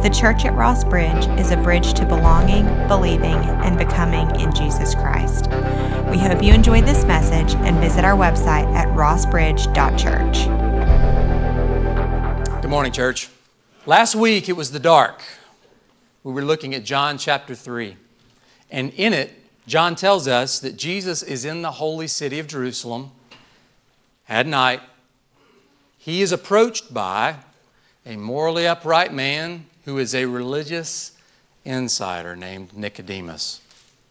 The church at Ross Bridge is a bridge to belonging, believing, and becoming in Jesus Christ. We hope you enjoyed this message and visit our website at rossbridge.church. Good morning, church. Last week it was the dark. We were looking at John chapter 3. And in it, John tells us that Jesus is in the holy city of Jerusalem at night. He is approached by a morally upright man who is a religious insider named Nicodemus.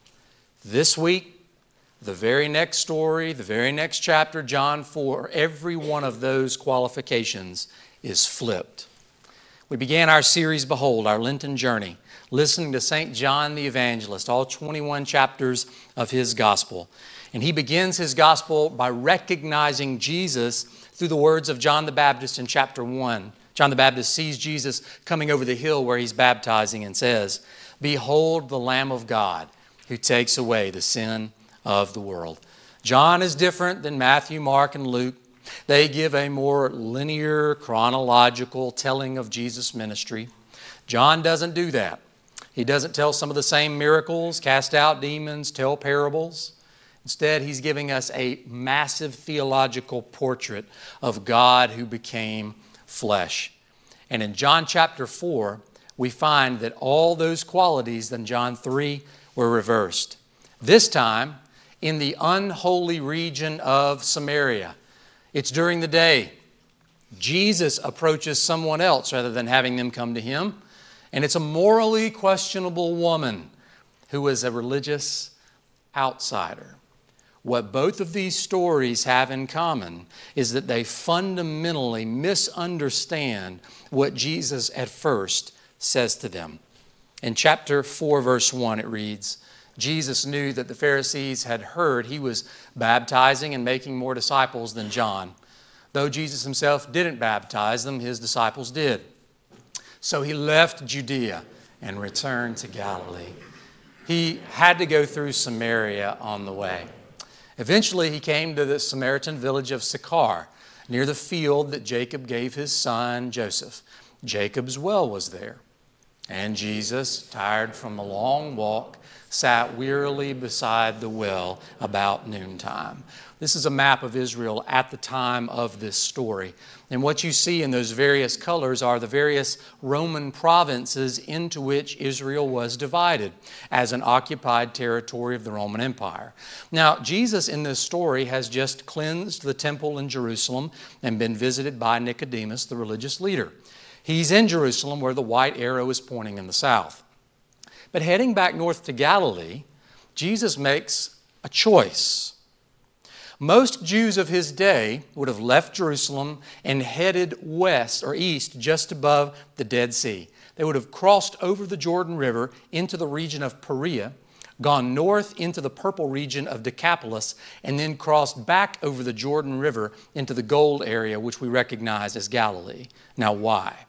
This week, the very next story, the very next chapter, John 4, every one of those qualifications is flipped. We began our series, Behold, our Lenten journey, listening to St. John the Evangelist, all 21 chapters of his gospel. And he begins his gospel by recognizing Jesus through the words of John the Baptist in chapter 1. John the Baptist sees Jesus coming over the hill where he's baptizing and says, "Behold the Lamb of God who takes away the sin of the world." John is different than Matthew, Mark, and Luke. They give a more linear, chronological telling of Jesus' ministry. John doesn't do that. He doesn't tell some of the same miracles, cast out demons, tell parables. Instead, he's giving us a massive theological portrait of God who became flesh. And in John chapter 4, we find that all those qualities in John 3 were reversed. This time, in the unholy region of Samaria. It's during the day. Jesus approaches someone else rather than having them come to him. And it's a morally questionable woman who is a religious outsider. What both of these stories have in common is that they fundamentally misunderstand what Jesus at first says to them. In chapter 4, verse 1, it reads, Jesus knew that the Pharisees had heard he was baptizing and making more disciples than John. Though Jesus himself didn't baptize them, his disciples did. So he left Judea and returned to Galilee. He had to go through Samaria on the way. Eventually, he came to the Samaritan village of Sychar, near the field that Jacob gave his son Joseph. Jacob's well was there. And Jesus, tired from a long walk, sat wearily beside the well about noontime. This is a map of Israel at the time of this story. And what you see in those various colors are the various Roman provinces into which Israel was divided as an occupied territory of the Roman Empire. Now, Jesus in this story has just cleansed the temple in Jerusalem and been visited by Nicodemus, the religious leader. He's in Jerusalem where the white arrow is pointing in the south. But heading back north to Galilee, Jesus makes a choice. Most Jews of his day would have left Jerusalem and headed west or east just above the Dead Sea. They would have crossed over the Jordan River into the region of Perea, gone north into the purple region of Decapolis, and then crossed back over the Jordan River into the gold area, which we recognize as Galilee. Now, why?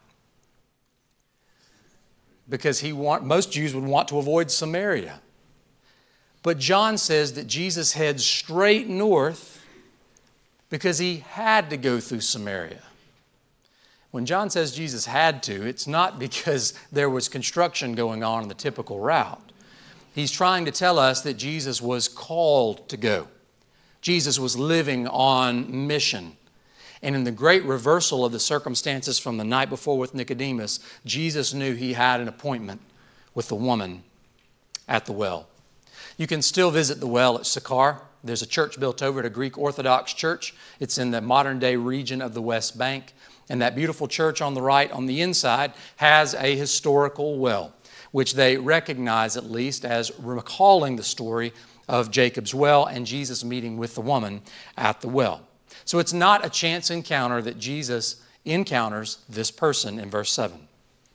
Because most Jews would want to avoid Samaria. But John says that Jesus heads straight north because he had to go through Samaria. When John says Jesus had to, it's not because there was construction going on the typical route. He's trying to tell us that Jesus was called to go. Jesus was living on mission. And in the great reversal of the circumstances from the night before with Nicodemus, Jesus knew he had an appointment with the woman at the well. You can still visit the well at Sychar. There's a church built over at a Greek Orthodox church. It's in the modern-day region of the West Bank. And that beautiful church on the right, on the inside, has a historical well, which they recognize at least as recalling the story of Jacob's well and Jesus meeting with the woman at the well. So it's not a chance encounter that Jesus encounters this person in verse 7.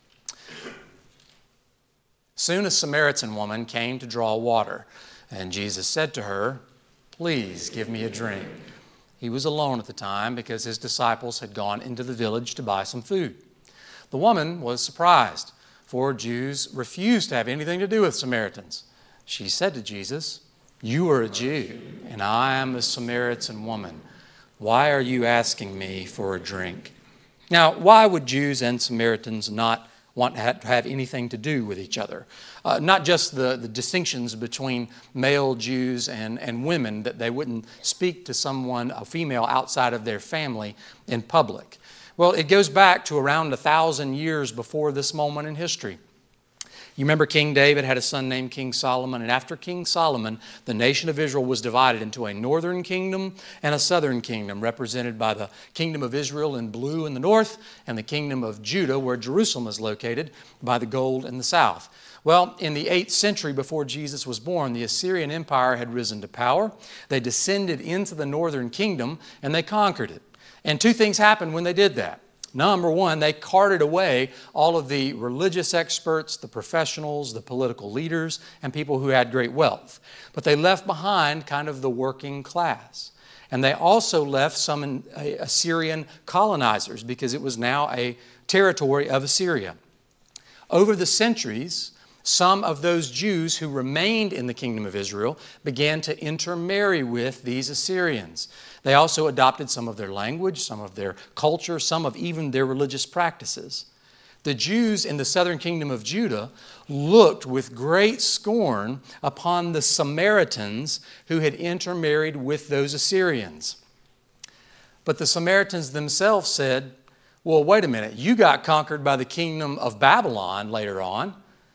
Soon a Samaritan woman came to draw water, and Jesus said to her, "Please give me a drink." He was alone at the time because his disciples had gone into the village to buy some food. The woman was surprised, for Jews refused to have anything to do with Samaritans. She said to Jesus, "You are a Jew, and I am a Samaritan woman. Why are you asking me for a drink?" Now, why would Jews and Samaritans not want to have anything to do with each other. Not just the distinctions between male Jews and women, that they wouldn't speak to someone, a female, outside of their family in public. Well, it goes back to around 1,000 years before this moment in history. You remember King David had a son named King Solomon, and after King Solomon, the nation of Israel was divided into a northern kingdom and a southern kingdom, represented by the kingdom of Israel in blue in the north and the kingdom of Judah, where Jerusalem is located, by the gold in the south. Well, in the 8th century before Jesus was born, the Assyrian Empire had risen to power. They descended into the northern kingdom and they conquered it. And two things happened when they did that. Number one, they carted away all of the religious experts, the professionals, the political leaders, and people who had great wealth. But they left behind kind of the working class. And they also left some Assyrian colonizers, because it was now a territory of Assyria. Over the centuries, some of those Jews who remained in the kingdom of Israel began to intermarry with these Assyrians. They also adopted some of their language, some of their culture, some of even their religious practices. The Jews in the southern kingdom of Judah looked with great scorn upon the Samaritans who had intermarried with those Assyrians. But the Samaritans themselves said, well, wait a minute, you got conquered by the kingdom of Babylon later on,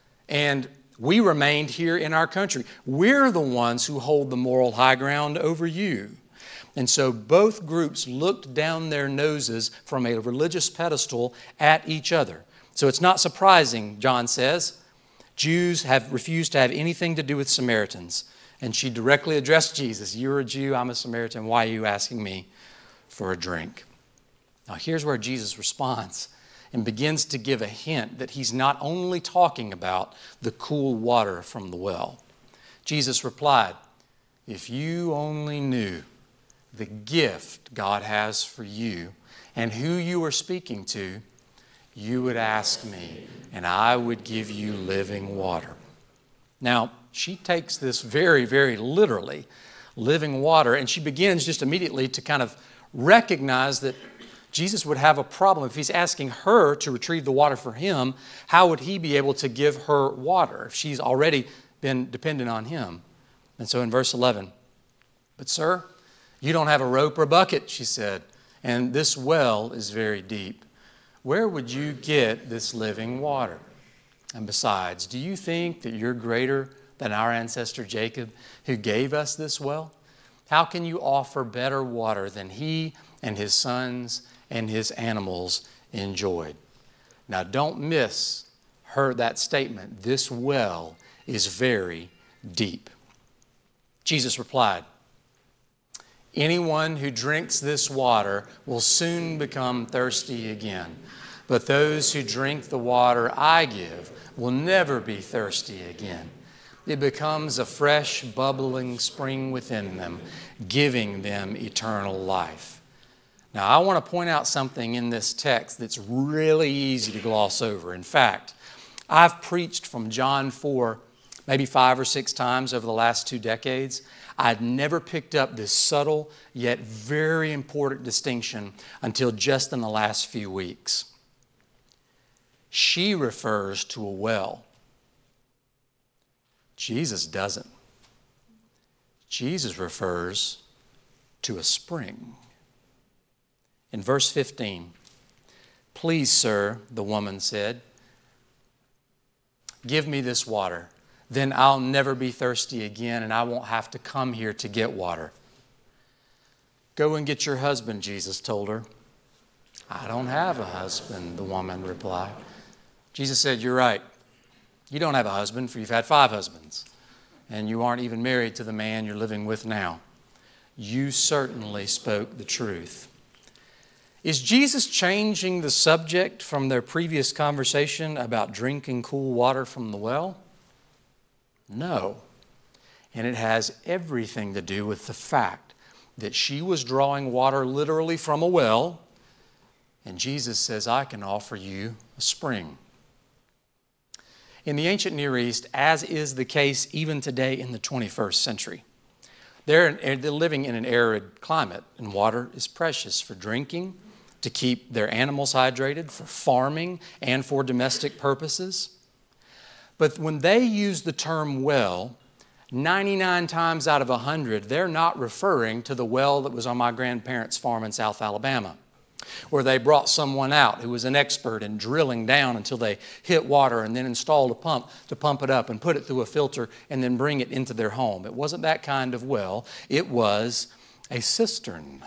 and we remained here in our country. We're the ones who hold the moral high ground over you. And so both groups looked down their noses from a religious pedestal at each other. So it's not surprising, John says, Jews have refused to have anything to do with Samaritans. And she directly addressed Jesus. You're a Jew, I'm a Samaritan. Why are you asking me for a drink? Now here's where Jesus responds and begins to give a hint that he's not only talking about the cool water from the well. Jesus replied, if you only knew the gift God has for you and who you are speaking to, you would ask me and I would give you living water. Now, she takes this very, very literally, living water, and she begins just immediately to kind of recognize that Jesus would have a problem. If he's asking her to retrieve the water for him, how would he be able to give her water if she's already been dependent on him? And so in verse 11, but sir, you don't have a rope or a bucket, she said, and this well is very deep. Where would you get this living water? And besides, do you think that you're greater than our ancestor Jacob, who gave us this well? How can you offer better water than he and his sons and his animals enjoyed? Now don't miss that statement. This well is very deep. Jesus replied, anyone who drinks this water will soon become thirsty again. But those who drink the water I give will never be thirsty again. It becomes a fresh, bubbling spring within them, giving them eternal life. Now, I want to point out something in this text that's really easy to gloss over. In fact, I've preached from John 4 maybe 5 or 6 times over the last 2 decades. I'd never picked up this subtle yet very important distinction until just in the last few weeks. She refers to a well. Jesus doesn't. Jesus refers to a spring. In verse 15, please, sir, the woman said, give me this water. Then I'll never be thirsty again and I won't have to come here to get water. Go and get your husband, Jesus told her. I don't have a husband, the woman replied. Jesus said, you're right. You don't have a husband, for you've had 5 husbands. And you aren't even married to the man you're living with now. You certainly spoke the truth. Is Jesus changing the subject from their previous conversation about drinking cool water from the well? No. And it has everything to do with the fact that she was drawing water literally from a well, and Jesus says, I can offer you a spring. In the ancient Near East, as is the case even today in the 21st century, they're living in an arid climate, and water is precious for drinking, to keep their animals hydrated, for farming, and for domestic purposes. But when they use the term well, 99 times out of 100, they're not referring to the well that was on my grandparents' farm in South Alabama, where they brought someone out who was an expert in drilling down until they hit water and then installed a pump to pump it up and put it through a filter and then bring it into their home. It wasn't that kind of well. It was a cistern.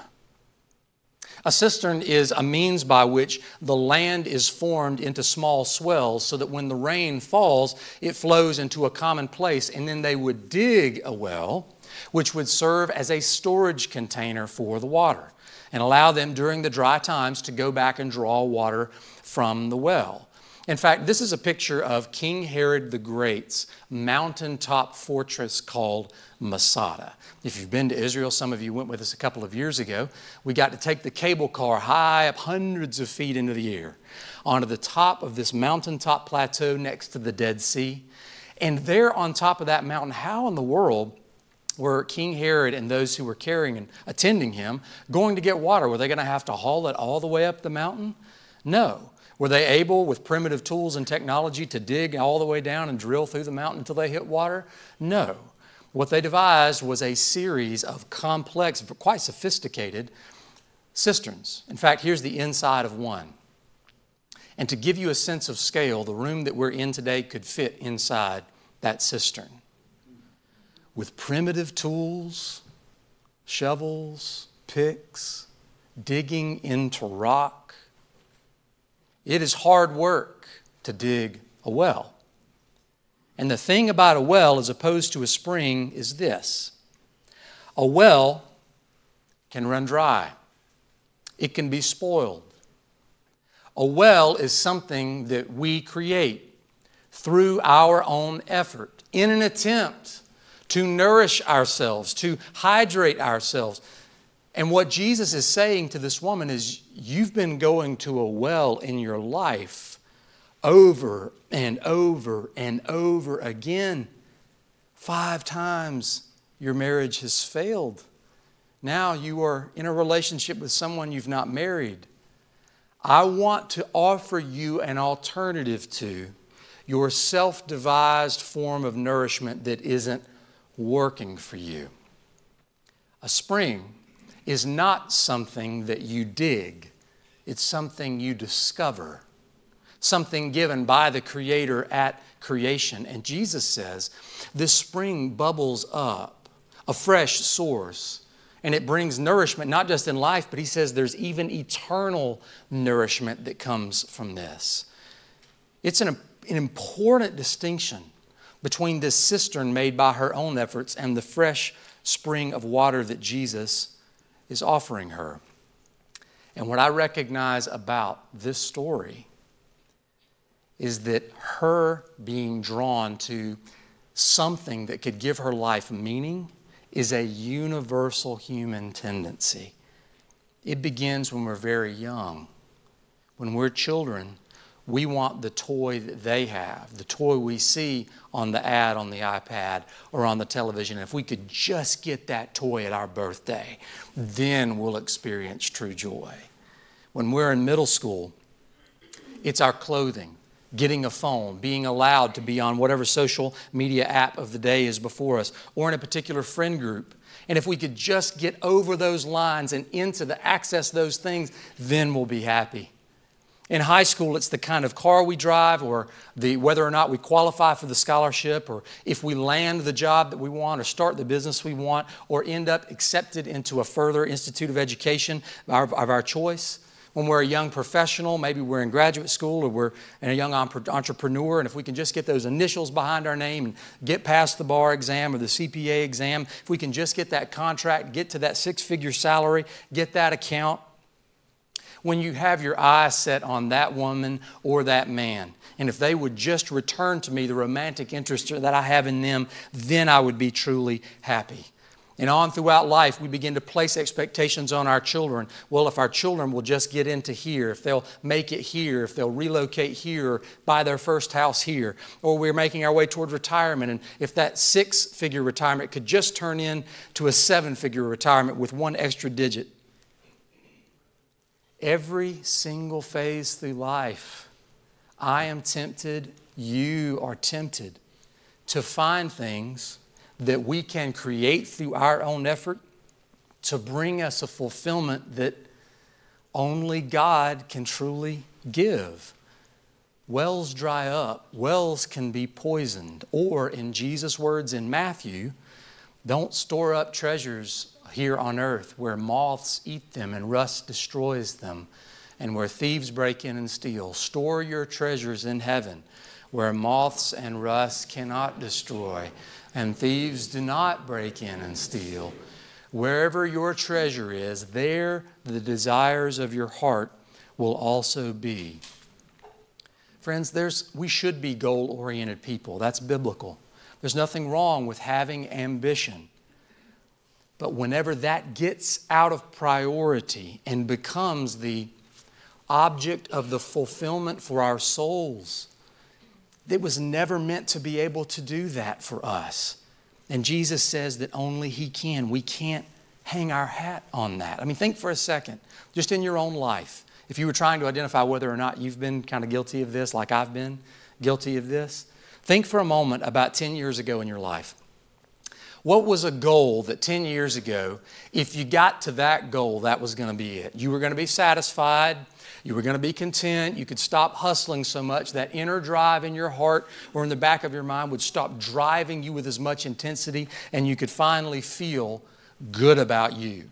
A cistern is a means by which the land is formed into small swells so that when the rain falls, it flows into a common place, and then they would dig a well, which would serve as a storage container for the water and allow them during the dry times to go back and draw water from the well. In fact, this is a picture of King Herod the Great's mountaintop fortress called Masada. If you've been to Israel, some of you went with us a couple of years ago, we got to take the cable car high up hundreds of feet into the air onto the top of this mountaintop plateau next to the Dead Sea. And there on top of that mountain, how in the world were King Herod and those who were carrying and attending him going to get water? Were they going to have to haul it all the way up the mountain? No. Were they able, with primitive tools and technology, to dig all the way down and drill through the mountain until they hit water? No. What they devised was a series of complex, quite sophisticated cisterns. In fact, here's the inside of one. And to give you a sense of scale, the room that we're in today could fit inside that cistern. With primitive tools, shovels, picks, digging into rock. It is hard work to dig a well. And the thing about a well as opposed to a spring is this. A well can run dry. It can be spoiled. A well is something that we create through our own effort in an attempt to nourish ourselves, to hydrate ourselves. And what Jesus is saying to this woman is, you've been going to a well in your life over and over and over again. 5 times your marriage has failed. Now you are in a relationship with someone you've not married. I want to offer you an alternative to your self-devised form of nourishment that isn't working for you. A spring is not something that you dig. It's something you discover, something given by the Creator at creation. And Jesus says this spring bubbles up, a fresh source, and it brings nourishment, not just in life, but he says there's even eternal nourishment that comes from this. It's an important distinction between this cistern made by her own efforts and the fresh spring of water that Jesus is offering her. And what I recognize about this story is that her being drawn to something that could give her life meaning is a universal human tendency. It begins when we're very young. When we're children, we want the toy that they have, the toy we see on the ad on the iPad or on the television. If we could just get that toy at our birthday, then we'll experience true joy. When we're in middle school, it's our clothing, getting a phone, being allowed to be on whatever social media app of the day is before us, or in a particular friend group. And if we could just get over those lines and access those things, then we'll be happy. In high school, it's the kind of car we drive, or whether or not we qualify for the scholarship, or if we land the job that we want, or start the business we want, or end up accepted into a further institute of education of our choice. When we're a young professional, maybe we're in graduate school, or we're a young entrepreneur, and if we can just get those initials behind our name and get past the bar exam or the CPA exam, if we can just get that contract, get to that 6-figure salary, get that account. When you have your eyes set on that woman or that man, and if they would just return to me the romantic interest that I have in them, then I would be truly happy. And on throughout life, we begin to place expectations on our children. Well, if our children will just get into here, if they'll make it here, if they'll relocate here, or buy their first house here, or we're making our way toward retirement, and if that 6-figure retirement could just turn into a 7-figure retirement with one extra digit. every single phase through life, I am tempted, you are tempted to find things that we can create through our own effort to bring us a fulfillment that only God can truly give. Wells dry up. Wells can be poisoned. Or, in Jesus' words in Matthew, don't store up treasures here on earth where moths eat them and rust destroys them and where thieves break in and steal. Store your treasures in heaven where moths and rust cannot destroy and thieves do not break in and steal. Wherever your treasure is, there the desires of your heart will also be. Friends, we should be goal-oriented people. That's biblical. There's nothing wrong with having ambition. But whenever that gets out of priority and becomes the object of the fulfillment for our souls, it was never meant to be able to do that for us. And Jesus says that only He can. We can't hang our hat on that. I mean, think for a second, just in your own life, if you were trying to identify whether or not you've been kind of guilty of this, like I've been guilty of this, think for a moment about 10 years ago in your life. What was a goal that 10 years ago, if you got to that goal, that was going to be it? You were going to be satisfied. You were going to be content. You could stop hustling so much. That inner drive in your heart or in the back of your mind would stop driving you with as much intensity, and you could finally feel good about you.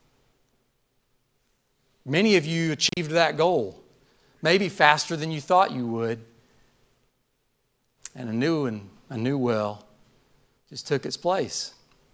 Many of you achieved that goal, maybe faster than you thought you would. And a new well just took its place.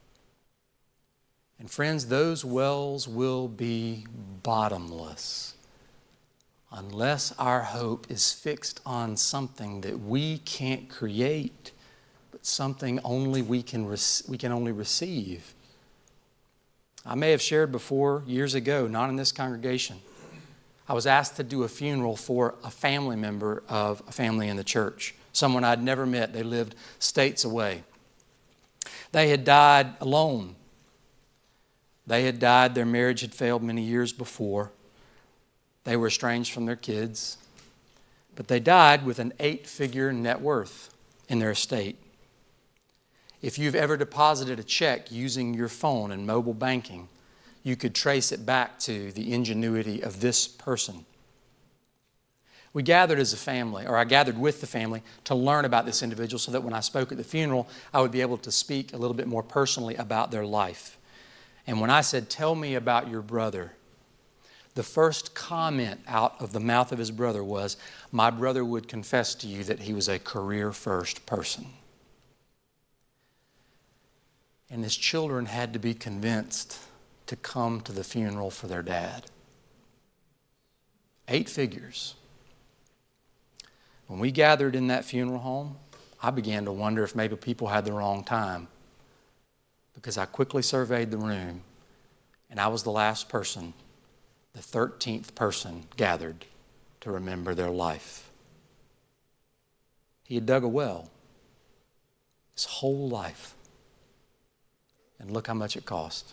And friends, those wells will be bottomless unless our hope is fixed on something that we can't create, but something only we can only receive. I may have shared before years ago, not in this congregation. I was asked to do a funeral for a family member of a family in the church, someone I'd never met. They lived states away. They had died alone. They had died, their marriage had failed many years before. They were estranged from their kids. But they died with an 8-figure net worth in their estate. If you've ever deposited a check using your phone and mobile banking, you could trace it back to the ingenuity of this person. We gathered as a family, or I gathered with the family to learn about this individual so that when I spoke at the funeral, I would be able to speak a little bit more personally about their life. And when I said, "Tell me about your brother," the first comment out of the mouth of his brother was, "My brother would confess to you that he was a career-first person." And his children had to be convinced to come to the funeral for their dad. 8 figures. When we gathered in that funeral home, I began to wonder if maybe people had the wrong time, because I quickly surveyed the room and I was the last person, the 13th person gathered to remember their life. He had dug a well his whole life. And look how much it cost.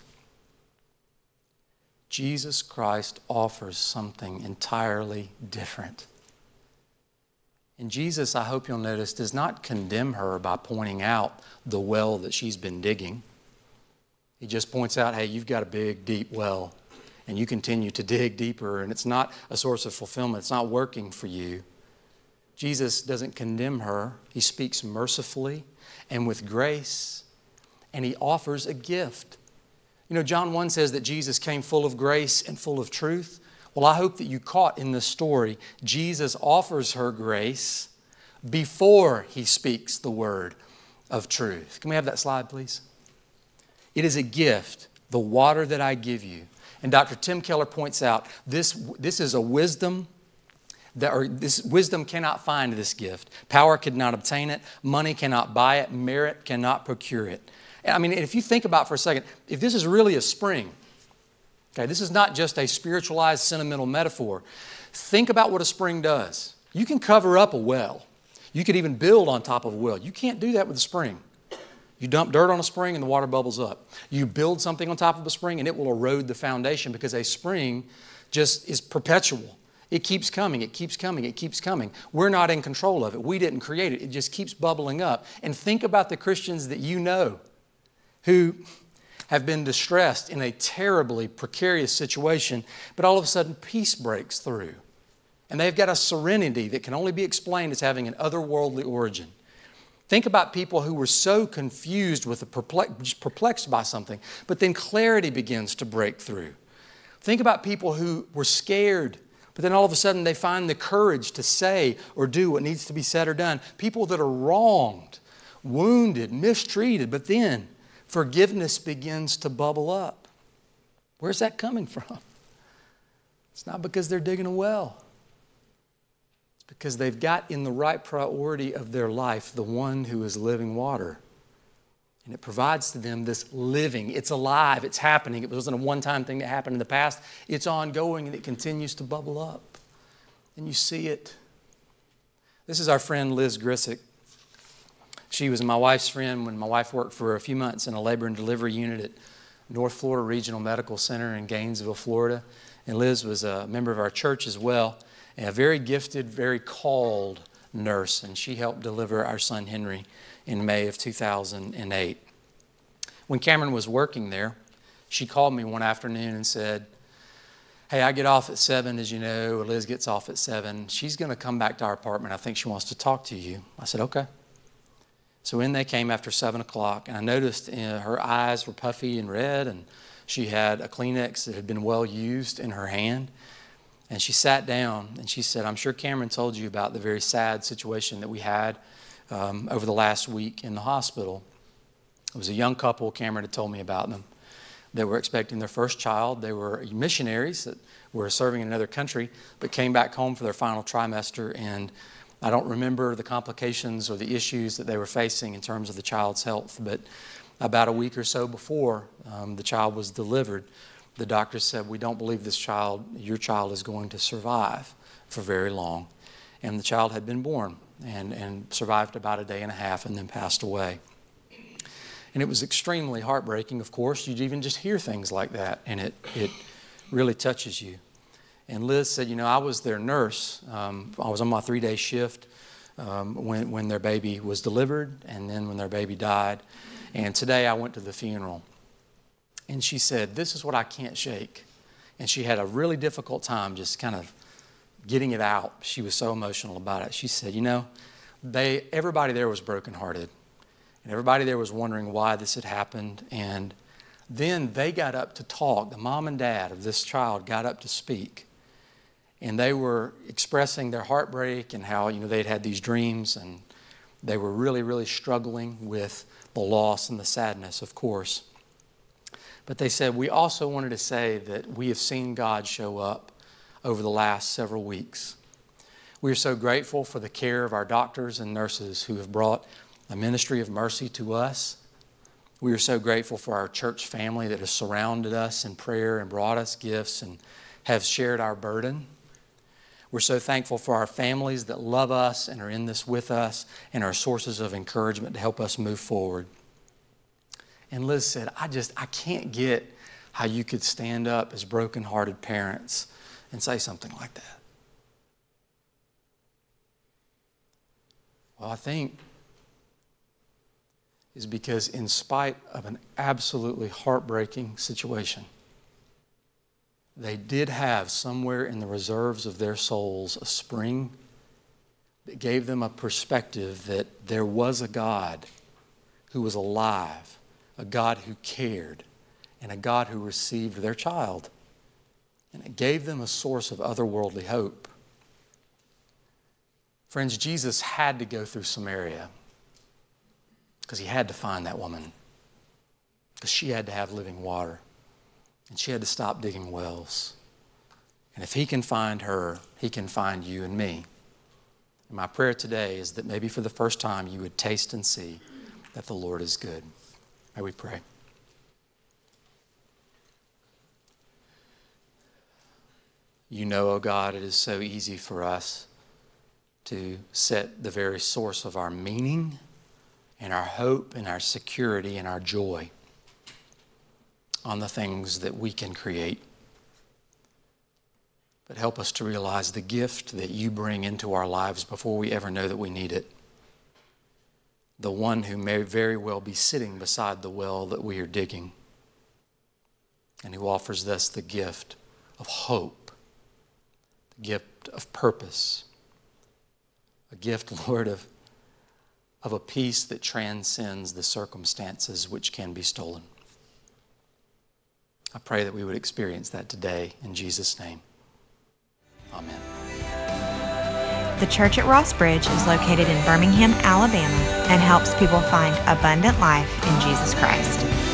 Jesus Christ offers something entirely different. And Jesus, I hope you'll notice, does not condemn her by pointing out the well that she's been digging. He just points out, hey, you've got a big, deep well, and you continue to dig deeper, and it's not a source of fulfillment. It's not working for you. Jesus doesn't condemn her. He speaks mercifully and with grace. And He offers a gift. You know, John 1 says that Jesus came full of grace and full of truth. Well, I hope that you caught in this story, Jesus offers her grace before He speaks the word of truth. Can we have that slide, please? It is a gift, the water that I give you. And Dr. Tim Keller points out, this is a wisdom this wisdom cannot find this gift. Power could not obtain it. Money cannot buy it. Merit cannot procure it. I mean, if you think about it for a second, if this is really a spring, okay, this is not just a spiritualized, sentimental metaphor. Think about what a spring does. You can cover up a well. You could even build on top of a well. You can't do that with a spring. You dump dirt on a spring and the water bubbles up. You build something on top of a spring and it will erode the foundation, because a spring just is perpetual. It keeps coming, it keeps coming, it keeps coming. We're not in control of it. We didn't create it. It just keeps bubbling up. And think about the Christians that you know who have been distressed in a terribly precarious situation, but all of a sudden peace breaks through. And they've got a serenity that can only be explained as having an otherworldly origin. Think about people who were so confused with perplexed by something, but then clarity begins to break through. Think about people who were scared, but then all of a sudden they find the courage to say or do what needs to be said or done. People that are wronged, wounded, mistreated, but then forgiveness begins to bubble up. Where's that coming from? It's not because they're digging a well. It's because they've got in the right priority of their life the one who is living water. And it provides to them this living. It's alive. It's happening. It wasn't a one-time thing that happened in the past. It's ongoing and it continues to bubble up. And you see it. This is our friend Liz Grisick. She was my wife's friend when my wife worked for a few months in a labor and delivery unit at North Florida Regional Medical Center in Gainesville, Florida. And Liz was a member of our church as well, and a very gifted, very called nurse. And she helped deliver our son Henry in May of 2008. When Cameron was working there, she called me one afternoon and said, "Hey, I get off at 7, as you know. Liz gets off at 7. She's going to come back to our apartment. I think she wants to talk to you." I said, "Okay." So in they came after 7 o'clock, and I noticed her eyes were puffy and red, and she had a Kleenex that had been well used in her hand. And she sat down, and she said, "I'm sure Cameron told you about the very sad situation that we had over the last week in the hospital." It was a young couple, Cameron had told me about them. They were expecting their first child. They were missionaries that were serving in another country, but came back home for their final trimester, and I don't remember the complications or the issues that they were facing in terms of the child's health, but about a week or so before the child was delivered, the doctor said, "We don't believe your child is going to survive for very long." And the child had been born and survived about a day and a half and then passed away. And it was extremely heartbreaking, of course. You'd even just hear things like that, and it really touches you. And Liz said, "I was their nurse. I was on my 3-day shift when their baby was delivered and then when their baby died. And today I went to the funeral." And she said, "This is what I can't shake." And she had a really difficult time just kind of getting it out. She was so emotional about it. She said, everybody there was brokenhearted. And everybody there was wondering why this had happened. And then they got up to talk. The mom and dad of this child got up to speak. And they were expressing their heartbreak and how, they'd had these dreams, and they were really, really struggling with the loss and the sadness, of course. But they said, "We also wanted to say that we have seen God show up over the last several weeks. We are so grateful for the care of our doctors and nurses who have brought a ministry of mercy to us. We are so grateful for our church family that has surrounded us in prayer and brought us gifts and have shared our burden. We're so thankful for our families that love us and are in this with us and are sources of encouragement to help us move forward." And Liz said, I can't get how you could stand up as brokenhearted parents and say something like that. Well, I think is because in spite of an absolutely heartbreaking situation, they did have somewhere in the reserves of their souls a spring that gave them a perspective that there was a God who was alive, a God who cared, and a God who received their child. And it gave them a source of otherworldly hope. Friends, Jesus had to go through Samaria because he had to find that woman, because she had to have living water, and she had to stop digging wells. And if he can find her, he can find you and me. And my prayer today is that maybe for the first time you would taste and see that the Lord is good. May we pray. O God, it is so easy for us to set the very source of our meaning and our hope and our security and our joy on the things that we can create. but help us to realize the gift that you bring into our lives before we ever know that we need it. The one who may very well be sitting beside the well that we are digging, and who offers us the gift of hope, the gift of purpose, a gift, Lord, of a peace that transcends the circumstances which can be stolen. I pray that we would experience that today in Jesus' name. Amen. The church at Ross Bridge is located in Birmingham, Alabama, and helps people find abundant life in Jesus Christ.